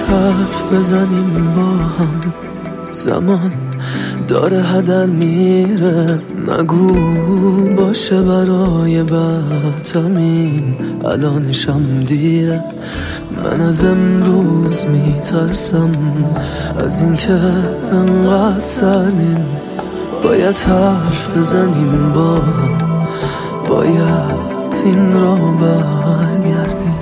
حرف بزنیم با هم، زمان داره هدر میره. نگو باشه برای بعدمین، الانشم دیره. من از امروز میترسم از اینکه انقدر سردیم. باید حرف بزنیم با هم، باید این را برگردیم.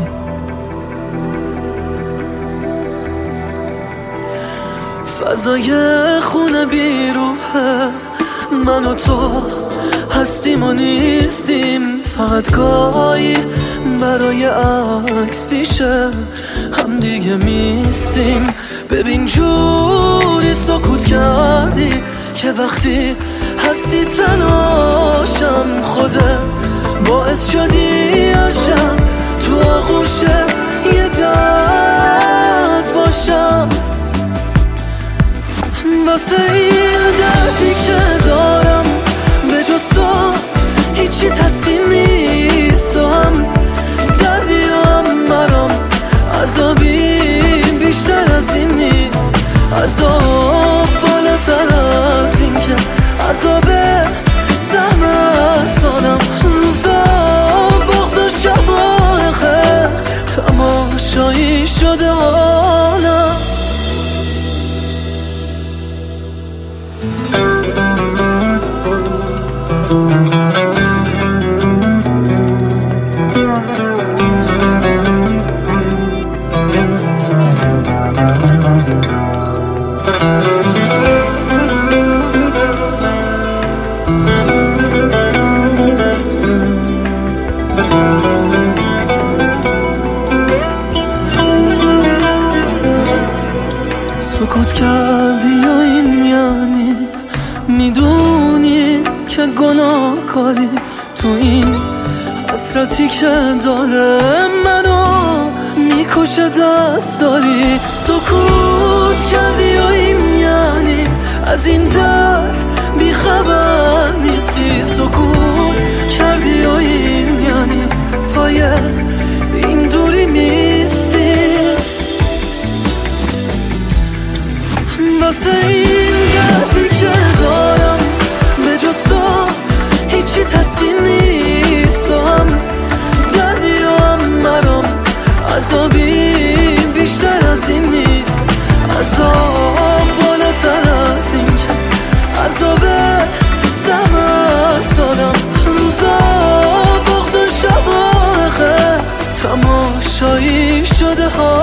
فضای خونه بیروحه، من و تو هستیم و نیستیم. فقط گاهی برای عکس پیشه هم دیگه میستیم. ببین جوری سکوت کردی که وقتی هستی تنهاشم. خودت باعث شدی عشقم تو آغوش یه درد باشم. واسه این دردی که دارم به جز تو هیچی تسکین نیست. تو هم دردی هم مرام، عذابی بیشتر از این نیست. عذاب بالاتر از این که عذاب سهم هر سالم. روزا بغض و شبای خیر تماشایی شده حالم. سکوت کردی یا این یعنی میدونی که گناه کاری تو این حسرتی که داره منو میکشه دست داری. سکوت کردی یا این یعنی از این درد بیخبر نیستی. سکوت کردی یا این یعنی پای این دوری میستی. واسه این دردی که دارم به جز تو هیچی تسکین نیست. تو هم دردی هم مرام، عذابی بیشتر از این نیست. عذاب بالاتر از این که عذاب سهم هر سالم. روزا بغض و شبای خیر تماشایی شده ها.